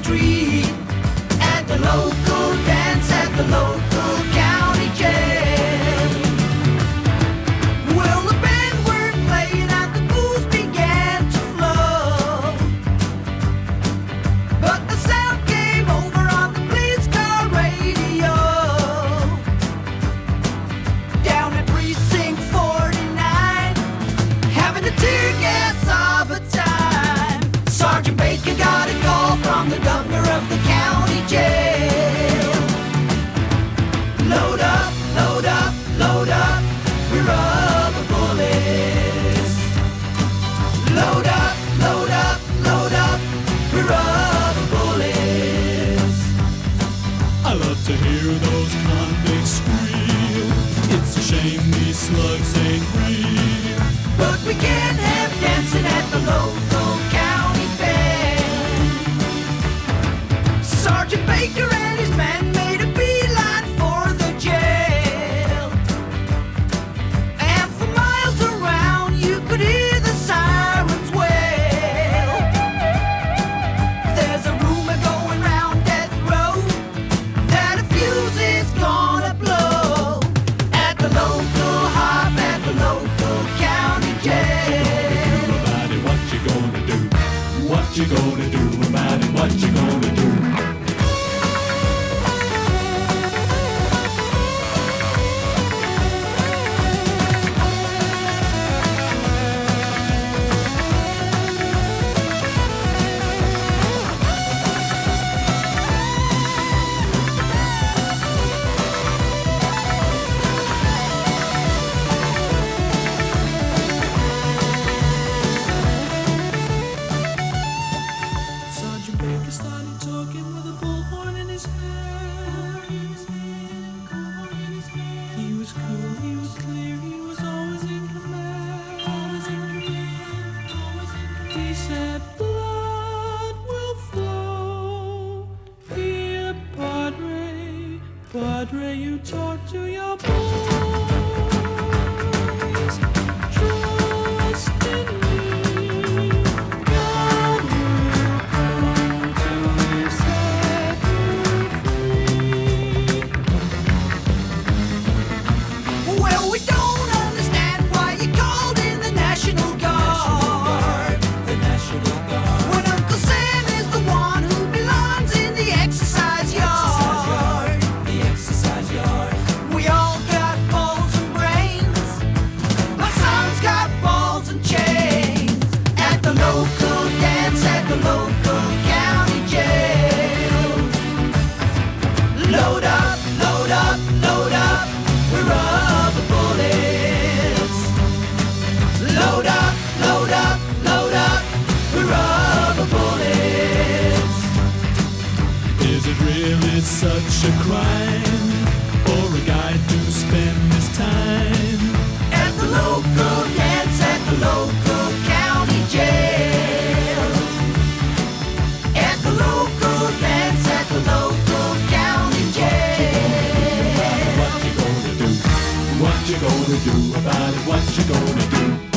street, at the local dance, at the local county jail. Well, the band were playing and the booze began to flow, but the sound came over on the police car radio. Down at precinct 49, having a tear gas of a time, Sergeant Baker got a call from the governor of the county jail. Load up, load up, load up, we're rubber bullets. Load up, load up, load up, we're rubber bullets. I love to hear those convicts squeal. It's a shame these slugs ain't real. But we can't have dancing at the local county band. Sergeant Baker and his men made a beeline for the jail, and for miles around you could hear the sirens wail. There's a rumor going round death row that a fuse is gonna blow at the local hop, at the local county jail. About it, what you gonna do? What you gonna do about it? What you gonna do? Sergeant Baker started talking with a bullhorn in his hand. He was cool, he was clear, he was always in command. He said, blood will flow here, Padre. Padre, you talk to your boys. Trust in me. God will come to set you free. Well, we don't understand why you called in the National Guard. The National Guard. When Uncle Sam is the one who belongs in the exercise yard. The exercise yard. We all got balls and brains. My son's got balls and chains. At the local dance, at the local county jail. Load up, load up, load up, we're rubber bullets. Load up, load up, load up, we're rubber bullets. Is it really such a crime for a guy to spend his time? At the local dance, at the local county jail. At the local dance, at the local county jail. What you gonna do? What you gonna do about it? What you gonna do?